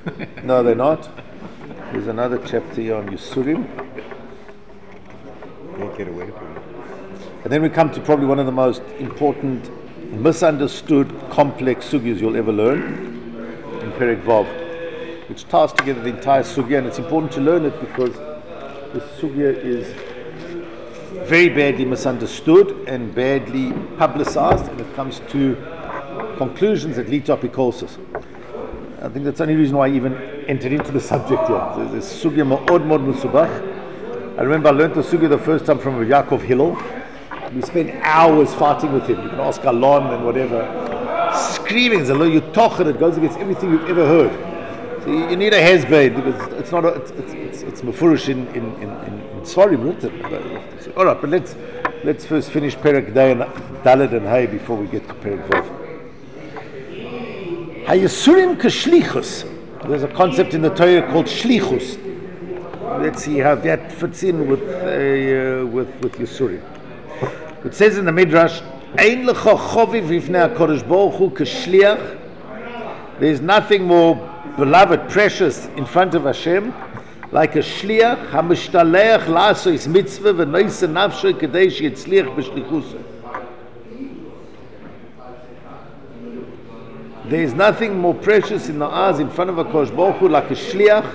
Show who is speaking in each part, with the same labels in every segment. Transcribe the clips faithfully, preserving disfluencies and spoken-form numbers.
Speaker 1: No, they're not. There's another chapter here on Yisurim.
Speaker 2: Can't get away from it.
Speaker 1: And then we come to probably one of the most important, misunderstood, complex sugyas you'll ever learn in Perek Vav, which ties together the entire sugya, and it's important to learn it because this sugya is very badly misunderstood and badly publicized, and it comes to conclusions that lead to apikosis. I think that's the only reason why I even entered into the subject here. So this sugya ma'od mod musubach. I remember I learned the sugya the first time from Yaakov Hillel. We spent hours fighting with him. You can ask Alon and whatever, screaming, it's a lo yutochen, it goes against everything you've ever heard. So you, you need a hezbollah because it's not a, it's it's it's, it's mefurish in in in, in, in Svarim written. All right, but let's let's first finish Perek Day and Daled and Hay before we get to Perek Vav. Hayisurim k'shlichus. There's a concept in the Torah called shlichus. Let's see how that fits in with uh, with with Yisurim. It says in the Midrash, "Ein lecha choviv v'ifnei HaKadosh Baruch Hu k'shliach." There's nothing more beloved, precious in front of Hashem, like a shliach hamishtalech la'asos mitzvah v'noise nafsho kedei sheyitzliach b'shlichuso. There is nothing more precious in the eyes in front of HaKadosh Baruch Hu like a shliach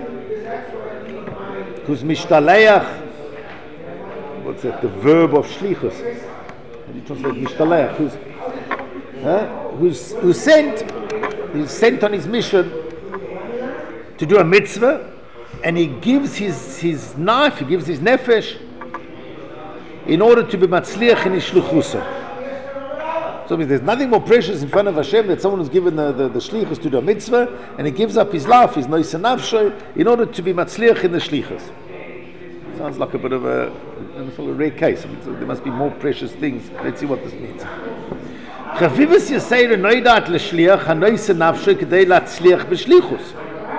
Speaker 1: who's mishtaleach. What's that? The verb of shlichus. How do you translate mishtaleach? Who's, huh? who's, who's sent, he's sent on his mission to do a mitzvah, and he gives his, his knife, he gives his nefesh in order to be matzliach in his shlichusa. So there's nothing more precious in front of Hashem that someone who's given the, the, the shlichus to do a mitzvah, and he gives up his life, his noise nafsho, in order to be matzliach in the shlichus. Sounds like a bit of a, a rare case. I mean, so there must be more precious things. Let's see what this means. Chavivus Yisayr noidat l'shliach hanoise nafsho k'dei latzliach b'shlichus.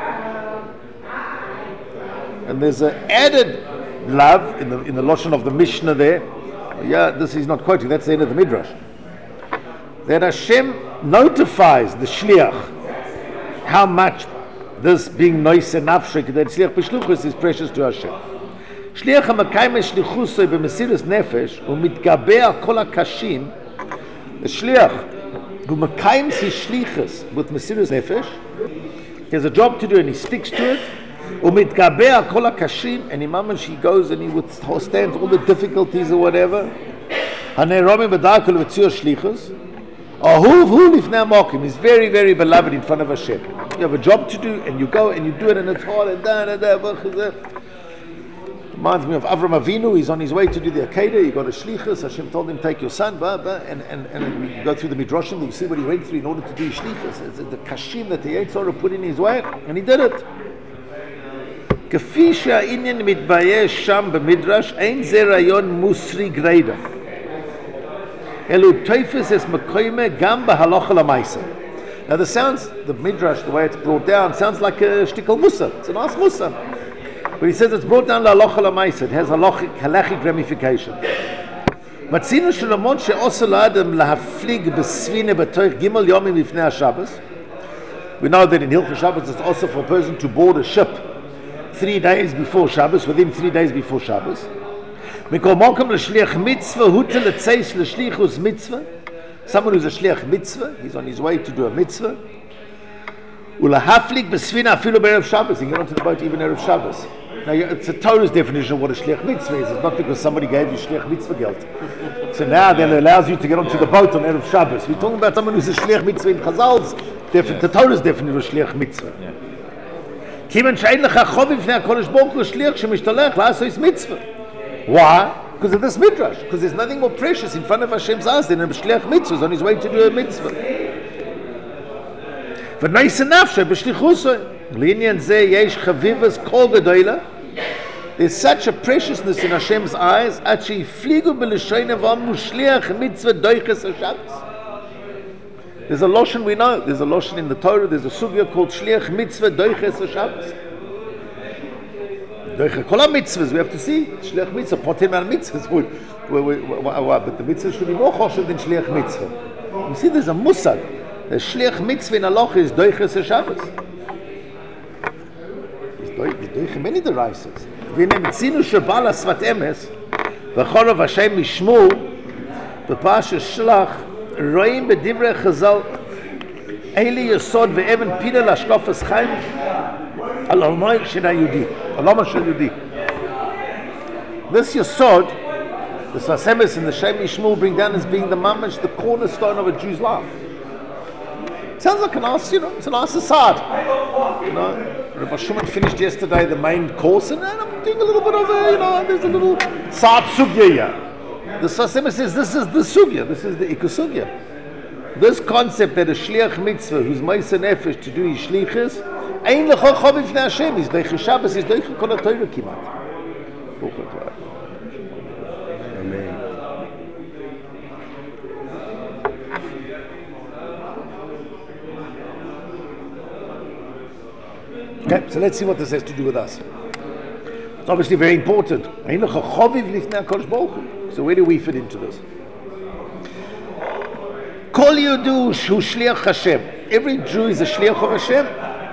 Speaker 1: And there's an added love in the in the lashon of the Mishnah there. Yeah, this is not quoting. That's the end of the Midrash. That Hashem notifies the shliach how much this being noise nafsho k'dei latzliach b'shlichus is precious to Hashem. Shliach hamakayim shlichusoi b'mesirus nefesh umitgabeh kol hakashim. The shliach who makayim his shlichus with mesirus nefesh, he has a job to do and he sticks to it. Umitgabeh kol hakashim, and imam she goes and he withstands all the difficulties or whatever. Haneromim b'darkol v'tziyos shlichus. Ahuv hu lifnei hamokim. He's very very beloved in front of Hashem. You have a job to do and you go and you do it and it's hard and da da da. Reminds me of Avram Avinu. He's on his way to do the Akedah. He got a shlichus. Hashem told him, take your son, blah, blah, and, and, and we go through the Midrashim. You see what he went through in order to do his shlichus. It's the kashim that the Yetzer Hara put in his way, and he did it. K'fi she'ha'inyan mitbayesh sham b'midrash, ein ze rayon musri greida. Elu teifes es mekoyme gam b'halacha l'maisa. Now the sounds, the Midrash, the way it's brought down, sounds like a shtickle musa. It's a nice musa. But he says it's brought down la'alocha l'maisa. It has a halachic ramification. Matzinu shelamon she'osa la'adam lahaflig b'svine b'toich gimel yomim lifnei haShabbos. We know that in Hilchos Shabbos it's also for a person to board a ship three days before Shabbos, within three days before Shabbos. Mikol mokum l'shliach mitzvah hutel l'tzeis l'shlichus mitzvah. Someone who's a shliach mitzvah, he's on his way to do a mitzvah. Ulahaflik b'svina afilu b'erev Shabbos. He can get onto the boat even erev Shabbos. Now, it's a Torah's definition of what a shliach mitzvah is. It's not because somebody gave you shliach mitzvah geld. So now that allows you to get onto the boat on erev Shabbos. We're talking about someone who's a shliach mitzvah in Chazal's, defi- the Torah's definition of shliach mitzvah. Kimen she'ein lecha choviv v'nei HaKadosh Baruch Hu shliach shemishtalech la'asos mitzvah. Why? Because of this midrash. Because there's nothing more precious in front of Hashem's eyes than a shliach mitzvah. He's on his way to do a mitzvah. V'noise nafsho b'shlichusoi. L'inyan zeh yesh chavivas kol gedola. There's such a preciousness in Hashem's eyes. At she'ifligu b'lishonim v'amnu shliach mitzvah doiches haShabbos. There's a loshon we know. There's a loshon in the Torah. There's a sugya called shliach mitzvah doiches haShabbos. Doiches kol mitzvahs. We have to see shliach mitzvah. Potem al mitzvahs. But the mitzvah should be more choshev than shliach mitzvah. You see, there's a musag. The shliach mitzvah in halacha is doiches haShabbos. durch many deraises. Wir nehmen Zinu Shabala Svat Emes, V'chorov Hashem Mishmu, B'Pasha Shlach, Roim B'Divrei Chazal, Eli Yesod Ve'evan Pida Lashkofas Chaim, Al-Almai Shel HaYehudi, Alama Shel HaYehudi. This Yesod, the Svat Emes and the Shem Mishmu bring down as being the mamash, the cornerstone of a Jew's life. Sounds like a nice, you know, it's a nice aside. You know, Rabbi Shuman finished yesterday the main course, and I'm doing a little bit of a, you know, there's a little side sugya here. The Sfas Emes says this is the sugya, this is the ikka sugya. This concept that a shliach mitzvah who's meisa nefesh to do his shlichus, ein lecho chaviv fnei Hashem, is doiche Shabbos, is doiche kol ha-Torah kimat.
Speaker 2: Amen.
Speaker 1: Okay, so let's see what this has to do with us. It's obviously very important. So where do we fit into this? Kol Yehudu hu shliach Hashem. Every Jew is a shliach of Hashem.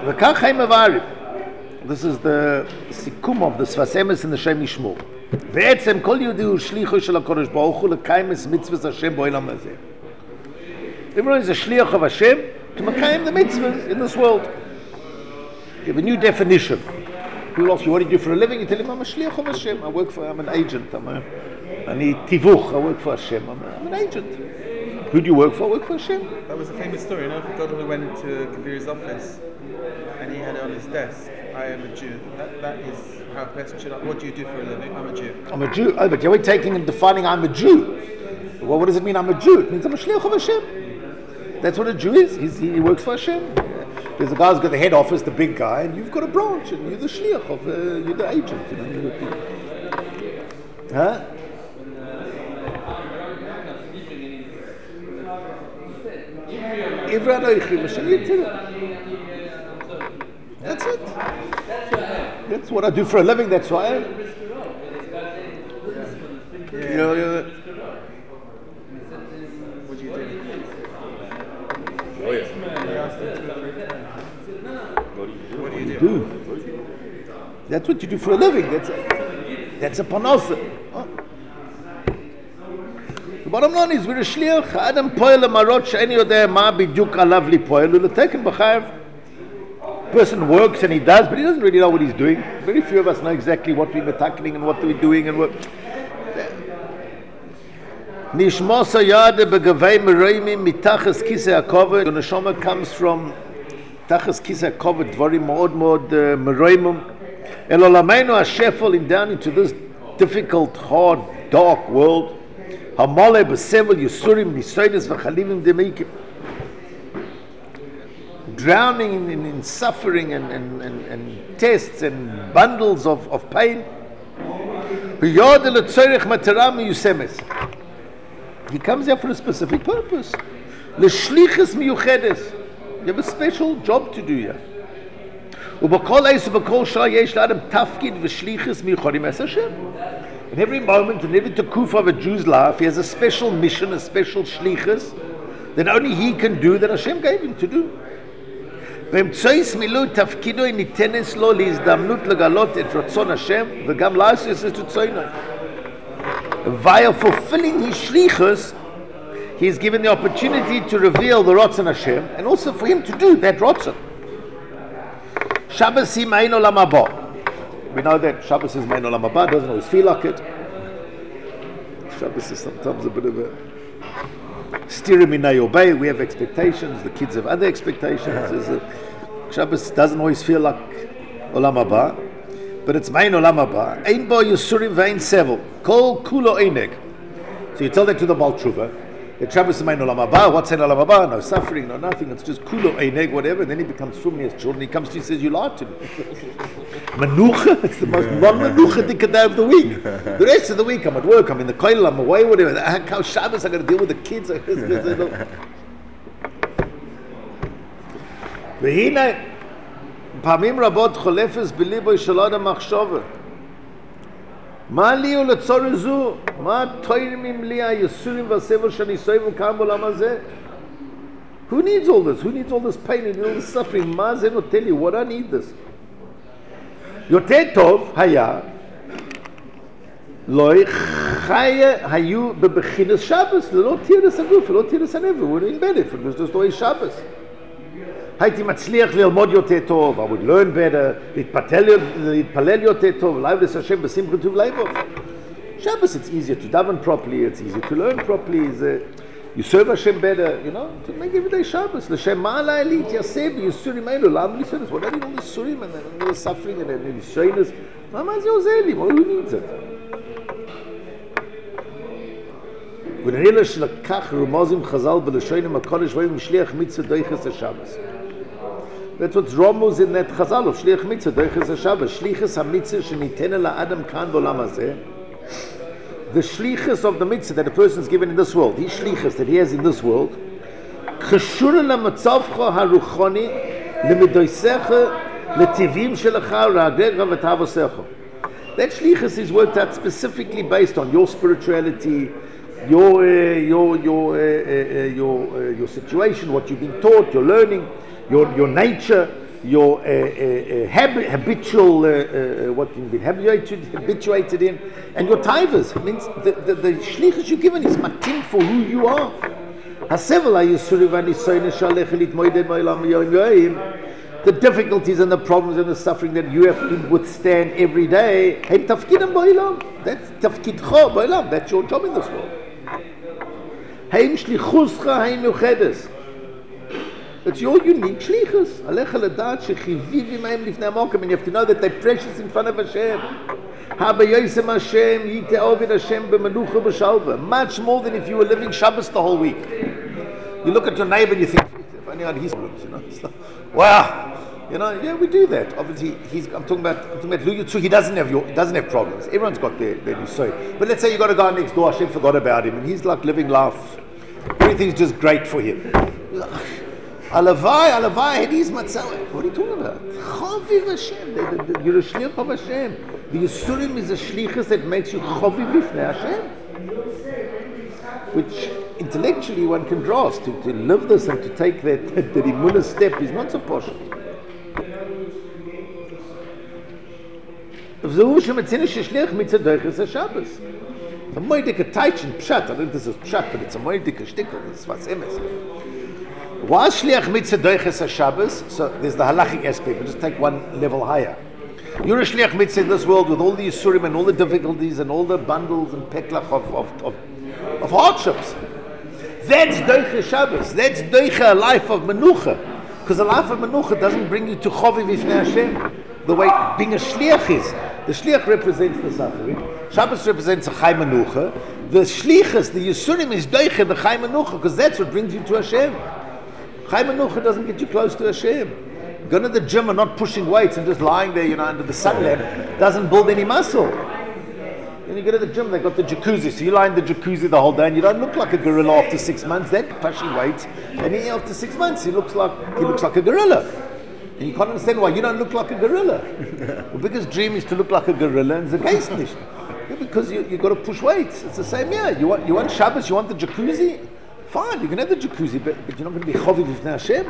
Speaker 1: This is the sikum of the Sfas Emes and the Shem Yishmor. Ve'etzem kol Yehudu hu shlichu shel HaKadosh Baruch Hu lekayim es mitzvahs Hashem bo'olam hazeh. Everyone is a shliach of Hashem to makayim the mitzvahs in this world. You have a new definition. People ask you, what do you do for a living? You tell them, I'm a shliach of Hashem. I work for, I'm an agent. I'm a, I need tivuch. I work for Hashem. I'm, a, I'm an agent. Who do you work for? I work for Hashem.
Speaker 3: That was a famous story, you know, God who went into Kavir's office and he had it on his desk, I am a Jew. That, that is how a person should, what do you do for a living? I'm a Jew.
Speaker 1: I'm a Jew. Oh, but you're taking and defining I'm a Jew. Well, what does it mean I'm a Jew? It means I'm a shliach of Hashem. That's what a Jew is. He's, he works for Hashem. There's a guy who's got the head office, the big guy, and you've got a branch, and you're the shliach of, uh, you're the agent. You know, you're the, huh? That's it. That's what I do for a living. That's why I am.
Speaker 3: Yeah.
Speaker 1: You know, yeah.
Speaker 3: What do you do?
Speaker 2: Oh yeah.
Speaker 3: What do you do?
Speaker 1: do. That's what you do for a living. That's a, that's a panosa. Huh? The bottom line is we're a shliach. Adam poel marot she'eni yodeh ma biduk alav li poel u'leteken b'chayav. Person works and he does, but he doesn't really know what he's doing. Very few of us know exactly what we're tackling and what we're doing and what. Nishmosa yade begavei meroimim mitachas kisei hakoved. The neshama comes from tachas kisei hakoved, dvarim מאוד מאוד meroimim. El olameinu hashefel in down into this difficult, hard, dark world. Hamale b'sevel yusurim nisoides v'chalivim demeikim. Drowning in, in, in suffering and, and, and, and tests and bundles of, of pain. He comes here for a specific purpose. You have a special job to do here. In every moment, in every takuf of a Jew's life, he has a special mission, a special shlichus that only he can do, that Hashem gave him to do. באמצעיס מילוי תפקידו ניתנס לו להזדמנות לגלות את רצון השם וגם לעשות את רצונו. Via fulfilling his shlichus, he is given the opportunity to reveal the Ratzon Hashem and also for him to do that Ratzon. Shabbos is Mein Olam Haba. We know that Shabbos is Mein Olam Haba, doesn't always feel like it. Shabbos is sometimes a bit of a Stirim minay obey. We have expectations. The kids have other expectations. A, Shabbos doesn't always feel like Olam Haba, but it's Mein Olam Haba. Ein bo yusurim ve'ein sevel. Kol kulo eineg. So you tell that to the Baal Tshuva. That Shabbos is Mein Olam Haba. What's in Olam Haba? No suffering, no nothing. It's just kulo eineg, whatever. And then he becomes from his children. He comes to you and says, "You lied to me." Manucha. It's the most non-manucha day of the week. The rest of the week, I'm at work. I'm in the kollel. I'm away. Whatever. How Shabbos I got to deal with the kids. והנה, פעמים רבות חולפת בליבו של אדם מחשבה. מה לי ולצורך זו? מה תורמים לי הייסורים והסבל שאני סובל כאן בעולם הזה? Who needs all this? Who needs all this pain and all this suffering? מה זה נותן לי? What I need this? יותר טוב היה לא חיה היו בבחינס שבס, ללא תירס הגוף, ללא תירס הנפש, הוא wouldn't benefit, it was just always שבס. הייתי מצליח ללמוד יותר טוב, I would learn better, להתפתל, להתפלל יותר טוב, לעבוד השם בשמחה טוב לבוב. Shabbos, it's easier to daven properly, it's easier to learn properly, you serve Hashem better, you know, to make every day Shabbos. L'shem ma'alai li'yaseh b'yisurim eilu, la'am li'surim. What are all the surim and all the suffering and the shyness? Ma ma ze ozeh li? Who needs it? ונראה שלקח רמוזים חז"ל בלשונו הקודש והיו משליח מצווה דויכס השבס. That's what's Romuz in that Chazal of Shliach Mitzvah, Doiches HaShabbos, Shlichus HaMitzvah Shenitena LaAdam Kan B'Olam Hazeh. The Shlichus of the Mitzvah that a person is given in this world, his Shlichus that he has in this world, Cheshura LaMatzavcha HaRuchoni LeMidoisecha LeTivim Shelecha Ra'agrecha V'Tavosecha. That Shlichus is worked out specifically based on your spirituality, your uh, your your uh, uh, your uh, your situation, what you've been taught, your learning, your your nature, your uh, uh, uh, hab- habitual uh, uh, what you've been habituated habituated in, and your tivers. It means the the, the shlichus you're given is matin for who you are. The difficulties and the problems and the suffering that you have to withstand every day. That's tafkidcha ba'olam. That's your job in this world. It's your unique shlichus. And you have to know that they're precious in front of Hashem. Much more than if you were living Shabbos the whole week. You look at your neighbor and you think, if only I had his problems, you know. It's like, wow. You know, yeah, we do that. Obviously, he's. I'm talking about. I'm talking about Lu Yitzu. He doesn't have your. He doesn't have problems. Everyone's got their their nisoy. But let's say you got a guy next door. Hashem forgot about him, and he's like living life. Everything's just great for him. Alavai, alavai, hadis matzah. What are you talking about? Chaviv Hashem. You're a shlich of Hashem. The Yisurim is a shlichus that makes you chaviv b'fnei Hashem. Which intellectually one can grasp. To, to live this and to take that that imunah step is not so possible. So a moedike taichin pshat. I don't think this is pshat, but it's a moedike shtickle. It's what's emes. Why shliach mitzvah doiches HaShabbos? So there's the halachic aspect. But just take one level higher. You're a shliach mitzvah in this world with all the yisurim and all the difficulties and all the bundles and peklach of of, of, of hardships. That's doiches Shabbos. That's doicha, a life of menucha. Because a life of menucha doesn't bring you to choviv ifnei Hashem. The way being a shliach is. The shliach represents the suffering. Shabbos represents a chai menucha. The shlichus, the yisurim is doicha, the chai menucha, because that's what brings you to Hashem. Chai menucha doesn't get you close to Hashem. Going to the gym and not pushing weights and just lying there, you know, under the sun lamp doesn't build any muscle. When you go to the gym, they've got the jacuzzi, so you lie in the jacuzzi the whole day and you don't look like a gorilla after six months. Then pushing weights, and he, after six months, he looks like he looks like a gorilla. And you can't understand why you don't look like a gorilla. The biggest dream is to look like a gorilla, and the case nicht. Yeah, because you you got to push weights. It's the same. Yeah, you want you want Shabbos, you want the jacuzzi. Fine, you can have the jacuzzi, but, but you're not going to be chaviv b'fnei Hashem.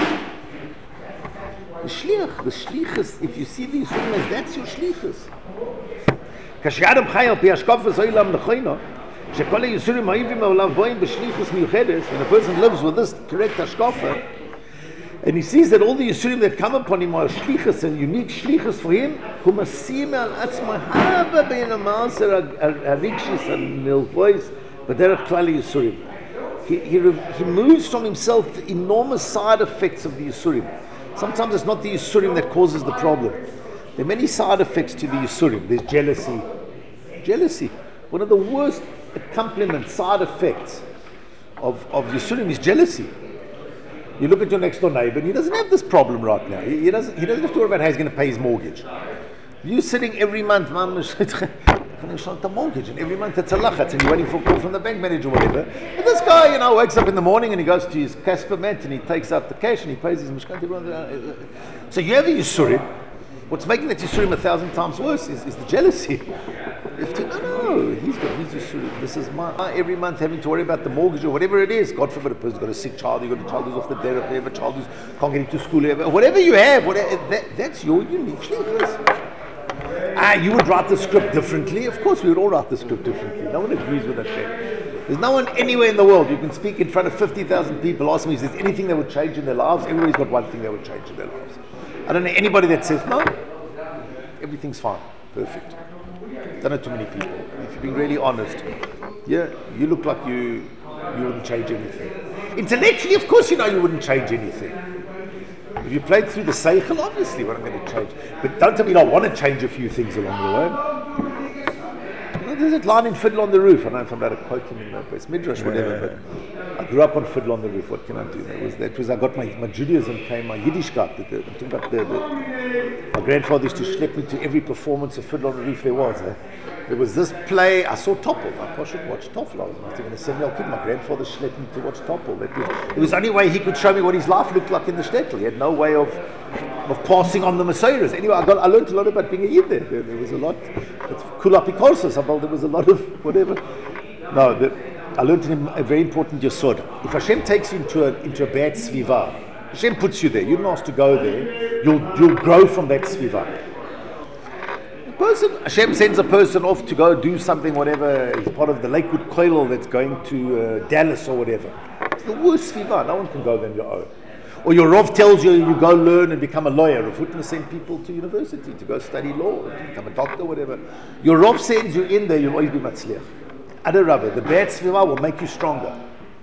Speaker 1: The shliach, the shlichus. If you see these things, that's your shlichus. כשאדם חי על פי השקפת העולם נכונה, שכל היסורים האיבים מהעולם באים בשליחוס מיוחדת, when a person lives with this correct hashkafa, and he sees that all the yisurim that come upon him are shlichus, and unique shlichus for him, הוא משים על עצמו הרבה בין המעשר הרגשיס הנלוויס בדרך כלל היסורים. He, he, he moves from himself the enormous side effects of the yisurim. Sometimes it's not the yisurim that causes the problem. There are many side effects to the yisurim. There's jealousy. Jealousy. One of the worst accompaniment, side effects of, of yisurim is jealousy. You look at your next door neighbor and he doesn't have this problem right now. He, he, doesn't, he doesn't have to worry about how he's going to pay his mortgage. You're sitting every month, the mortgage, and every month it's a lachatz, and you're waiting for a call from the bank manager or whatever. And this guy, you know, wakes up in the morning and he goes to his Casper mat and he takes out the cash and he pays his mishkanta. So you have a yisurim. What's making that yisurim a thousand times worse is, is the jealousy. You have to, no, no, he's got his yisurim. This is my, my every month having to worry about the mortgage or whatever it is. God forbid a person's got a sick child, you've got a child who's off the derech, you have a child who can't get into school, whatever you have, whatever, that, that's your unique shlichus. Ah, you would write the script differently. Of course, we would all write the script differently. No one agrees with Hashem. There's no one anywhere in the world you can speak in front of fifty thousand people, ask me if there's anything that would change in their lives. Everybody's got one thing that would change in their lives. I don't know anybody that says, no, everything's fine, perfect. Don't know too many people. If you're being really honest, yeah, you look like you you wouldn't change anything. Intellectually, of course, you know you wouldn't change anything. If you played through the Seichel, obviously what I'm going to change. But don't tell me you don't want to change a few things along the way. You know, there's that line in Fiddle on the Roof. I don't know if I'm about to quote him in the best Midrash, whatever, but I grew up on Fiddle on the Roof. What can I do? That was, that was I got my, my Judaism came, my Yiddishkeit. The, the, I'm talking about the, the, my grandfather used to schlep me to every performance of Fiddle on the Roof there was. Eh? There was this play, I saw Topol. I should watch Topol. I was I think, a seven-year-old kid. My grandfather schlepped me to watch Topol. That was, it was the only way he could show me what his life looked like in the shtetl. He had no way of of passing on the Messiahs. Anyway, I, got, I learned a lot about being a Yid there. There, there was a lot. It's Kula Pikorsos. I felt there was a lot of whatever. No, the, I learned in a very important yesod. If Hashem takes you into a, into a bad sviva, Hashem puts you there. You don't ask to go there. You'll, you'll grow from that sviva. Person, Hashem sends a person off to go do something, whatever, he's part of the Lakewood Koilel that's going to uh, Dallas or whatever. It's the worst sviva. No one can go there on your own. Or your Rav tells you you go learn and become a lawyer. Rav Hutner send people to university to go study law, to become a doctor, whatever. Your Rav sends you in there, you'll always be matzliach. Adarabah, the bad sviva will make you stronger.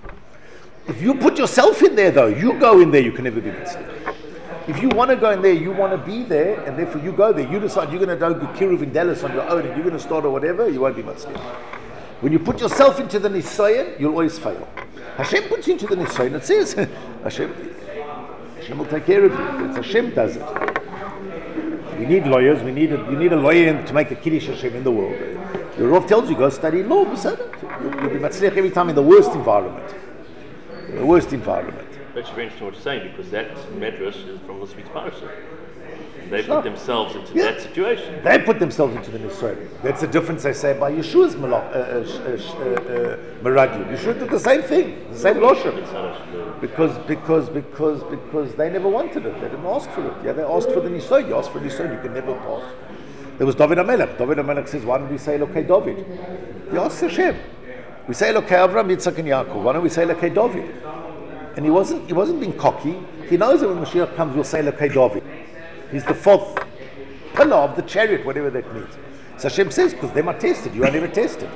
Speaker 1: If you put yourself in there though, you go in there, you can never be matzliach. If you want to go in there, you want to be there, and therefore you go there. You decide you're going to do Kiruv in Dallas on your own, and you're going to start or whatever, you won't be matzliach. When you put yourself into the Nisayan, you'll always fail. Hashem puts you into the Nisayan. It says, Hashem, Hashem will take care of you. It's Hashem does it. We need lawyers. We need a, you need a lawyer to make a Kiddush Hashem in the world. Your Rav tells you, go study law. You'll, you'll be matzliach every time in the worst environment. The worst environment.
Speaker 2: That's very interesting what you're saying, because that medrash is from the Sweet Parasha. They sure. put themselves into yeah. that situation.
Speaker 1: They put themselves into the Nisrael. That's the difference, they say, by Yeshua's malach, uh, uh, uh, uh, Meraglim. Yeshua did the same thing, the same Loshem. Because, because, because, because they never wanted it. They didn't ask for it. Yeah, they asked for the Nisrael. You ask for Nisrael, you can never pass. There was David HaMelech. David HaMelech says, why don't we say Elokei David? He asks Hashem. We say Elokei Avram, Yitzchak, and Yaakov. Why don't we say Elokei David? And he wasn't, he wasn't being cocky. He knows that when Mashiach comes, we'll say Elokei David. He's the fourth pillar of the chariot, whatever that means. So Hashem says, because they are tested. You are never tested.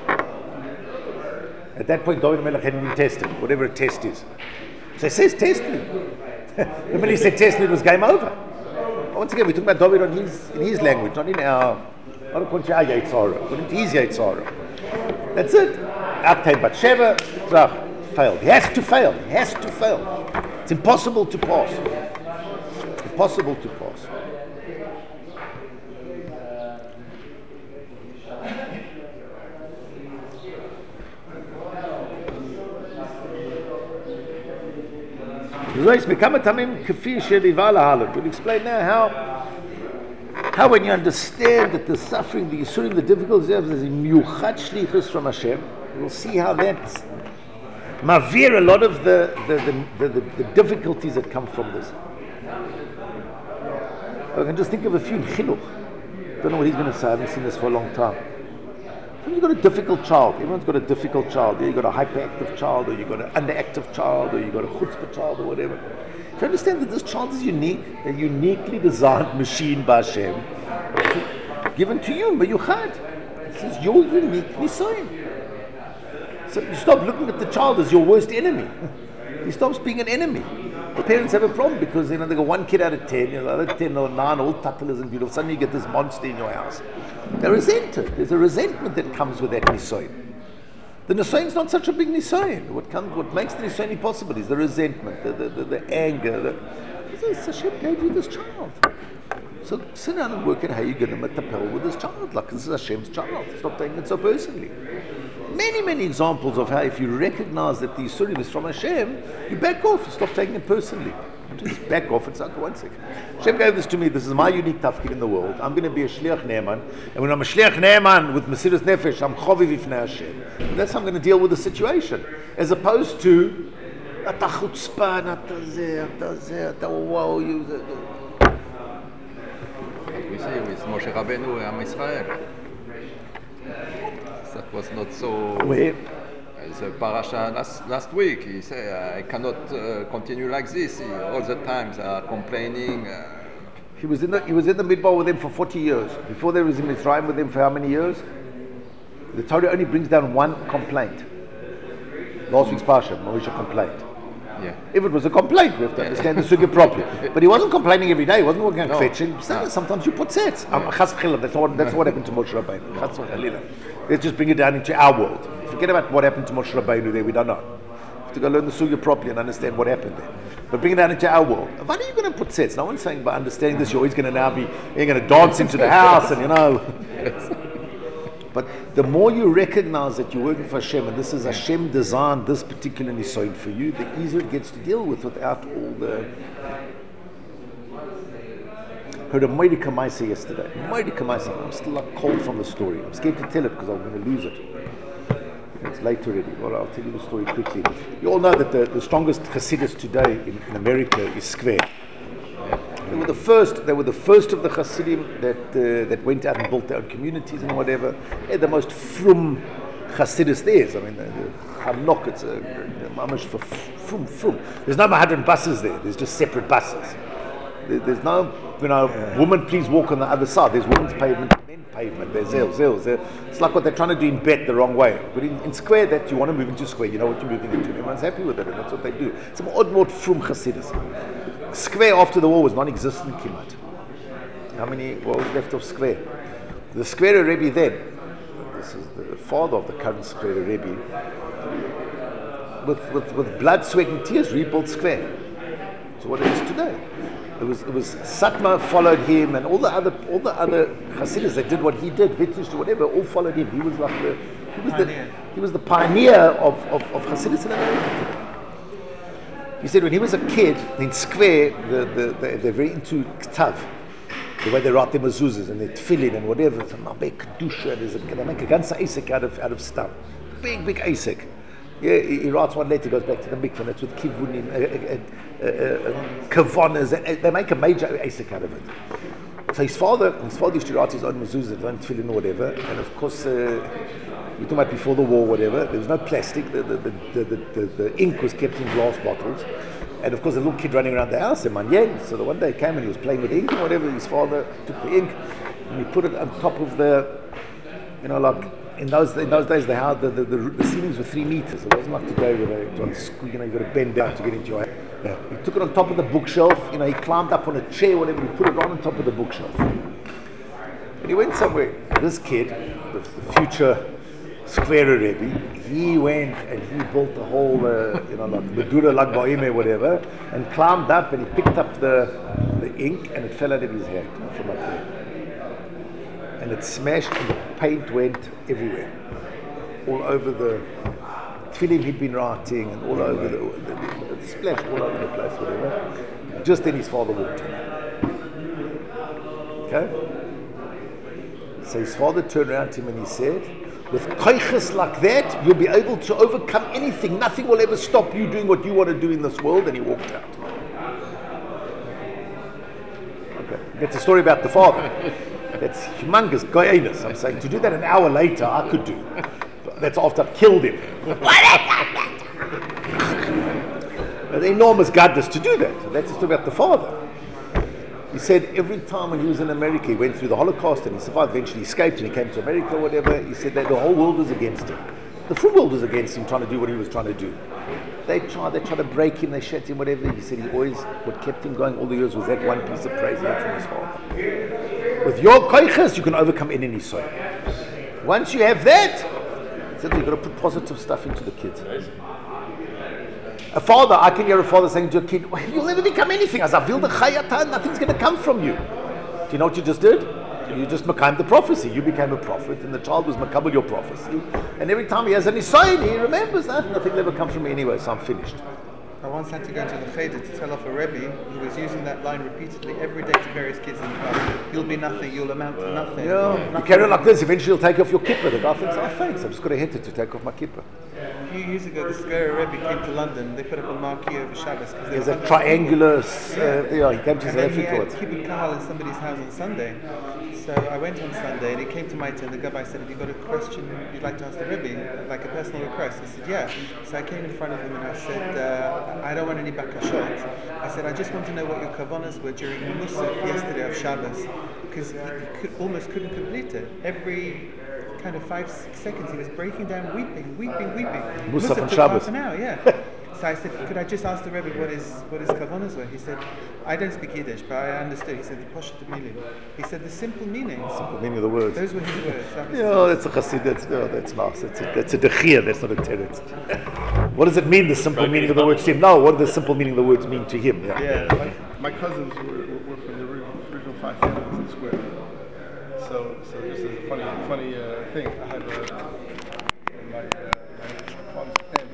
Speaker 1: At that point, David HaMelech hadn't been tested, whatever a test is. So he says, test me. The minute he said test me, it was game over. Once again, we're talking about David on his, in his language, not in our, not according to our Yetzirah, according to his Yetzirah. That's it. Aktei Batsheva, failed. He has to fail. He has to fail. It's impossible to pass. Impossible to pass. We'll explain now how how when you understand that the suffering, the Yisurim, the difficulties is a miyuchat shlichus from Hashem, we'll see how that's mavir a lot of the the, the, the, the difficulties that come from this. I can just think of a few in Chinuch. Don't know what he's going to say. I haven't seen this for a long time. You've got a difficult child. Everyone's got a difficult child. Yeah, you've got a hyperactive child, or you've got an underactive child, or you've got a chutzpah child, or whatever. If you understand that this child is unique, a uniquely designed machine by Hashem, given to you, Meyuchad. This is your unique nisayon. So you stop looking at the child as your worst enemy. He stops being an enemy. The parents have a problem because you know they got one kid out of ten, you know, the other ten or nine, all tattalers and beautiful. Suddenly you get this monster in your house. They're resented. There's a resentment that comes with that nisayon. The nisayon is not such a big nisayon. What comes, what makes the nisayon possible is the resentment, the the, the, the anger. The, Hashem gave you this child. So sit down and work out how you're going to metapel with this child. Like this is Hashem's child. Stop taking it so personally. Many, many examples of how if you recognize that the Yisurim is from Hashem, you back off, you stop taking it personally. Just back off. It's like, one second. Hashem gave this to me. This is my unique tafkid in the world. I'm going to be a shliach ne'eman. And when I'm a shliach ne'eman with Mesiras Nefesh, I'm choviv ifnei Hashem. And that's how I'm going to deal with the situation. As opposed to, ata chutzpah, ata zeh, ata zeh, ata wow, you...
Speaker 4: we see with Moshe Rabbeinu and Am Israel. That was not so.
Speaker 1: Where?
Speaker 4: The parasha last, last week, he said, I cannot uh, continue like this. He, all the time they are complaining. Uh,
Speaker 1: He was in the he was in the Midbar with them for forty years. Before there was in Mitzrayim with them for how many years? The Torah only brings down one complaint. Last week's Parsha, Moshe complained.
Speaker 4: yeah.
Speaker 1: If it was a complaint, we have to understand the sugya properly. But he wasn't complaining every day. He wasn't walking
Speaker 4: No.
Speaker 1: no. fetching. Sometimes you put sets. Um, Chas v'chila, That's what that's what happened to Moshe Rabbeinu. Chas v'chila. Let's just bring it down into our world. Forget about what happened to Moshe Rabbeinu there. We don't know. We have to go learn the sugya properly and understand what happened there. But bring it down into our world. Why are you going to put sets? No one's saying by understanding this, you're always going to now be you're going to dance into the house and you know. But the more you recognize that you're working for Hashem and this is Hashem designed this particular nisoid for you, the easier it gets to deal with without all the. Heard a Moedi Kamaisa yesterday. Moedi Kamaisa. I'm still like cold from the story. I'm scared to tell it because I'm going to lose it. It's late already. Well, I'll tell you the story quickly. You all know that the, the strongest Hasidus today in, in America is Square. They were the first. They were the first of the Hasidim that uh, that went out and built their own communities and whatever. They're the most frum Hasidus there is. I mean, the, the Hanok, it's a mamash for frum frum. There's no Mahadran buses there. There's just separate buses. There, there's no, you know, yeah. Woman please walk on the other side. There's women's pavement, men pavement. There's zil zil. It's like what they're trying to do in Bet the wrong way. But in, in Square, that you want to move into Square, you know what you're moving into. Everyone's happy with it, and that's what they do. It's an odd more frum Hasidus. Square after the war was non-existent, Kimat. How many what was left of Square? The Square Rebbe then, this is the father of the current Square Rebbe, with, with, with blood, sweat and tears rebuilt Square. So what it is today. It was it was Satmar followed him and all the other all the other Hasidus that did what he did, Vitrush, whatever, all followed him. He was like the he was pioneer. the he was the pioneer of, of, of Hasidus in America today. He said when he was a kid in Square, the, the, the, they're very into Ktav, the way they write their mezuzahs and their tefillin and whatever. It's a big kedusha. They make a ganze asik out of out of stuff, big big asik. Yeah, he, he writes one letter, goes back to the mikvah, and it's with kivunim, uh, uh, uh, uh, kavanas, and they make a major asik out of it. So his father, his father used to write his own mezuzahs, his own tefillin or whatever, and of course. Uh, We're talking about before the war, whatever. There was no plastic. The the, the, the, the, the ink was kept in glass bottles. And of course, a little kid running around the house, a man. So the one day he came and he was playing with ink or whatever. His father took the ink and he put it on top of the, you know, like in those in those days, the how the, the, the, the ceilings were three meters. It wasn't like today where they, you know, you got to bend down to get into your. Yeah. He took it on top of the bookshelf. You know, he climbed up on a chair, whatever. He put it right on top of the bookshelf. And he went somewhere. This kid, the, the future Square Rebbe, he went and he built the whole, uh, you know, like Medura Lag Ba'ime, whatever, and climbed up and he picked up the the ink and it fell out of his hand from up there. And it smashed and the paint went everywhere. All over the tefillin he'd been writing and all over the, the, the, the splashed all over the place, whatever. Just then his father walked in. Okay? So his father turned around to him and he said, with koiches like that, you'll be able to overcome anything. Nothing will ever stop you doing what you want to do in this world. And he walked out. Okay, that's a story about the father. That's humongous, goyanus. I'm saying to do that an hour later, I could do. That's after I've killed him. An enormous godness to do that. So that's a story about the father. He said every time when he was in America, he went through the Holocaust and he survived, eventually he escaped and he came to America or whatever. He said that the whole world was against him. The full world was against him trying to do what he was trying to do. They tried, they tried to break him, they shut him, whatever. He said he always, what kept him going all the years was that one piece of praise he had from his father. With your koiches, you can overcome any nisoy. Once you have that, he said you've got to put positive stuff into the kids. A father, I can hear a father saying to a kid, well, you'll never become anything. As I feel the chayatan, nothing's going to come from you. Do you know what you just did? You just became the prophecy. You became a prophet, and the child was makabel your prophecy. And every time he has any sign, he remembers that nothing will ever come from me anyway, so I'm finished.
Speaker 3: I once had to go into the cheder to tell off a Rebbe who was using that line repeatedly every day to various kids in the class. You'll be nothing, you'll amount to nothing.
Speaker 1: Yeah,
Speaker 3: nothing.
Speaker 1: You carry on like this, eventually you'll take off your kippah. The guy thinks, oh thanks, I've just got a head to take off my kippah.
Speaker 3: few years ago, the Skira Rebbe came to London. They put up a marquee over Shabbos.
Speaker 1: There's a triangular, uh, yeah, he came to
Speaker 3: And
Speaker 1: South
Speaker 3: then he
Speaker 1: Africa.
Speaker 3: had
Speaker 1: once.
Speaker 3: kibbutz kahal in somebody's house on Sunday. So I went on Sunday and he came to my tent. The Gabbai said, have you got a question you'd like to ask the Rebbe? Like a personal request? I said, yeah. So I came in front of him and I said, uh, I don't want any bakashot. I said, I just want to know what your kavanas were during Musaf yesterday of Shabbos. Because he could, almost couldn't complete it. Every kind of five, six seconds he was breaking down, weeping, weeping, weeping.
Speaker 1: Musaf on
Speaker 3: took
Speaker 1: Shabbos.
Speaker 3: half an hour, yeah. So I said, could I just ask the Rebbe what his what his kavanas were? He said, I don't speak Yiddish, but I understood. He said, the Poshet Milim. He said, the simple meanings.
Speaker 1: The meaning of the words.
Speaker 3: Those were his words. That was
Speaker 1: Yeah, that's a chassid. That's no, that's nice. That's a, that's a dechia. That's not a teretz. What does it mean? The simple meaning of the words to him? No. What do the simple meaning of the words mean to him? Yeah.
Speaker 3: Yeah.
Speaker 5: My, my cousins were, were, were from the original, original five families in Square. So, so just as a funny, funny uh, thing, I have a, like, uh,